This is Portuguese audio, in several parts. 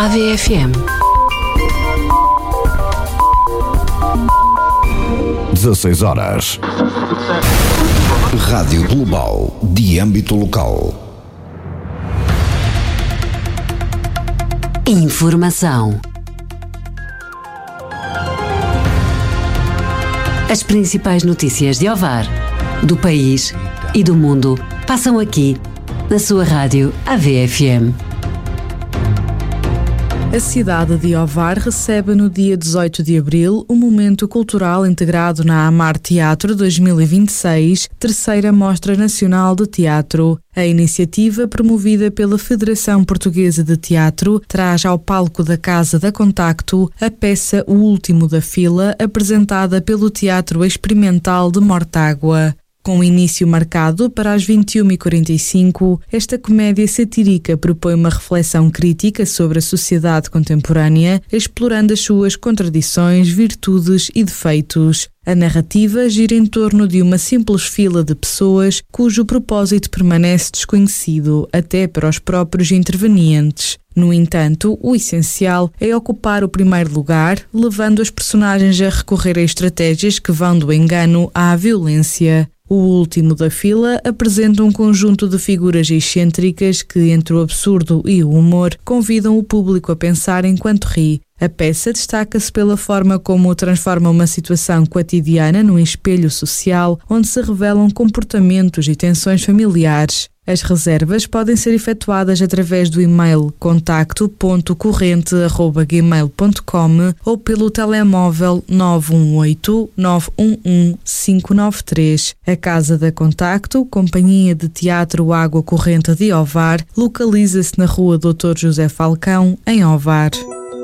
AVFM. 16 horas. Rádio Global de âmbito local. Informação. As principais notícias de Ovar, do país e do mundo passam aqui, na sua rádio AVFM. A cidade de Ovar recebe no dia 18 de abril o momento cultural integrado na Amar Teatro 2026, terceira Mostra Nacional de Teatro. A iniciativa, promovida pela Federação Portuguesa de Teatro, traz ao palco da Casa da Contacto a peça O Último da Fila, apresentada pelo Teatro Experimental de Mortágua. Com início marcado para as 21h45, esta comédia satírica propõe uma reflexão crítica sobre a sociedade contemporânea, explorando as suas contradições, virtudes e defeitos. A narrativa gira em torno de uma simples fila de pessoas cujo propósito permanece desconhecido, até para os próprios intervenientes. No entanto, o essencial é ocupar o primeiro lugar, levando as personagens a recorrer a estratégias que vão do engano à violência. O Último da Fila apresenta um conjunto de figuras excêntricas que, entre o absurdo e o humor, convidam o público a pensar enquanto ri. A peça destaca-se pela forma como transforma uma situação cotidiana num espelho social, onde se revelam comportamentos e tensões familiares. As reservas podem ser efetuadas através do e-mail contacto.corrente@gmail.com ou pelo telemóvel 918-911-593. A Casa da Contacto, Companhia de Teatro Água Corrente de Ovar, localiza-se na Rua Dr. José Falcão, em Ovar.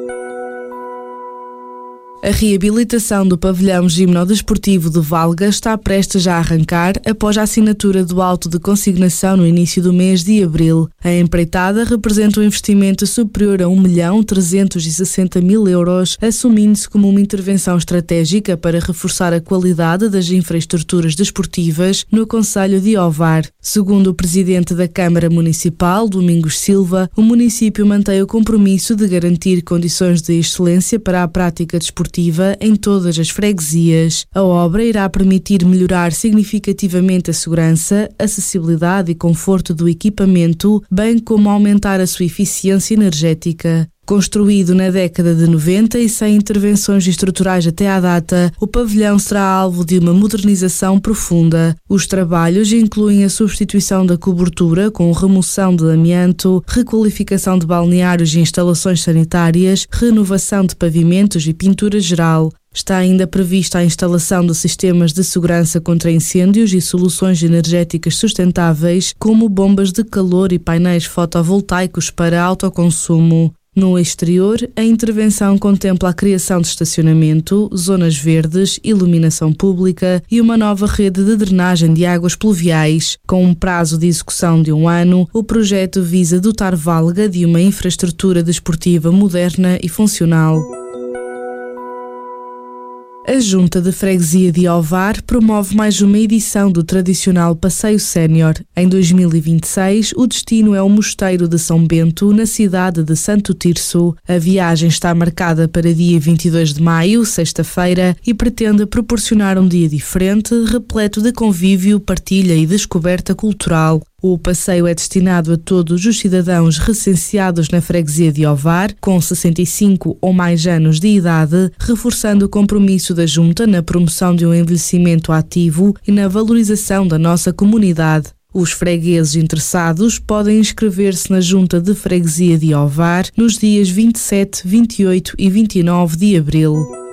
A reabilitação do pavilhão gimnodesportivo de Valga está prestes a arrancar após a assinatura do auto de consignação no início do mês de abril. A empreitada representa um investimento superior a 1.360.000 euros, assumindo-se como uma intervenção estratégica para reforçar a qualidade das infraestruturas desportivas no concelho de Ovar. Segundo o presidente da Câmara Municipal, Domingos Silva, o município mantém o compromisso de garantir condições de excelência para a prática desportiva em todas as freguesias. A obra irá permitir melhorar significativamente a segurança, acessibilidade e conforto do equipamento, bem como aumentar a sua eficiência energética. Construído na década de 90 e sem intervenções estruturais até à data, o pavilhão será alvo de uma modernização profunda. Os trabalhos incluem a substituição da cobertura com remoção de amianto, requalificação de balneários e instalações sanitárias, renovação de pavimentos e pintura geral. Está ainda prevista a instalação de sistemas de segurança contra incêndios e soluções energéticas sustentáveis, como bombas de calor e painéis fotovoltaicos para autoconsumo. No exterior, a intervenção contempla a criação de estacionamento, zonas verdes, iluminação pública e uma nova rede de drenagem de águas pluviais. Com um prazo de execução de 1 ano, o projeto visa dotar Valga de uma infraestrutura desportiva moderna e funcional. A Junta de Freguesia de Ovar promove mais uma edição do tradicional Passeio Sénior. Em 2026, o destino é o Mosteiro de São Bento, na cidade de Santo Tirso. A viagem está marcada para dia 22 de maio, sexta-feira, e pretende proporcionar um dia diferente, repleto de convívio, partilha e descoberta cultural. O passeio é destinado a todos os cidadãos recenseados na freguesia de Ovar, com 65 ou mais anos de idade, reforçando o compromisso da Junta na promoção de um envelhecimento ativo e na valorização da nossa comunidade. Os fregueses interessados podem inscrever-se na Junta de Freguesia de Ovar nos dias 27, 28 e 29 de abril.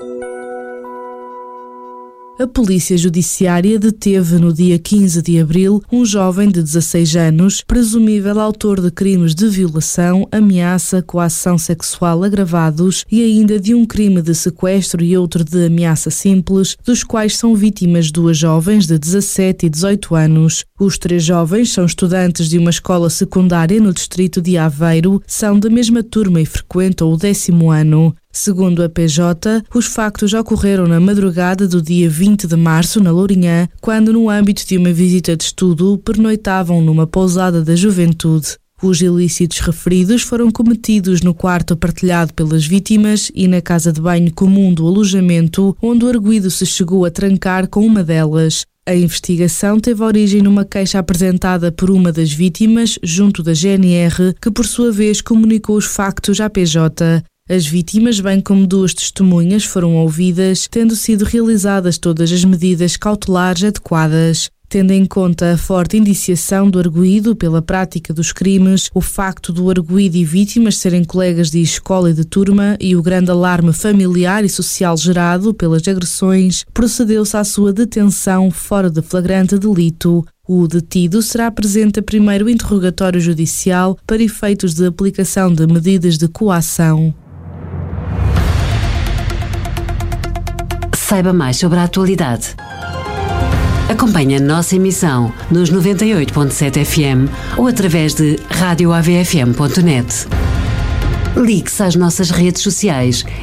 A Polícia Judiciária deteve no dia 15 de abril um jovem de 16 anos, presumível autor de crimes de violação, ameaça, coação sexual agravados e ainda de um crime de sequestro e outro de ameaça simples, dos quais são vítimas 2 jovens de 17 e 18 anos. Os 3 jovens são estudantes de uma escola secundária no distrito de Aveiro, são da mesma turma e frequentam o 10º ano. Segundo a PJ, os factos ocorreram na madrugada do dia 20 de março, na Lourinhã, quando, no âmbito de uma visita de estudo, pernoitavam numa pousada da juventude. Os ilícitos referidos foram cometidos no quarto partilhado pelas vítimas e na casa de banho comum do alojamento, onde o arguido se chegou a trancar com uma delas. A investigação teve origem numa queixa apresentada por uma das vítimas junto da GNR, que por sua vez comunicou os factos à PJ. As vítimas, bem como 2 testemunhas, foram ouvidas, tendo sido realizadas todas as medidas cautelares adequadas. Tendo em conta a forte indiciação do arguido pela prática dos crimes, o facto do arguido e vítimas serem colegas de escola e de turma e o grande alarme familiar e social gerado pelas agressões, procedeu-se à sua detenção fora de flagrante delito. O detido será presente a primeiro interrogatório judicial para efeitos de aplicação de medidas de coação. Saiba mais sobre a atualidade. Acompanhe a nossa emissão nos 98.7 FM ou através de radioavfm.net. Ligue-se às nossas redes sociais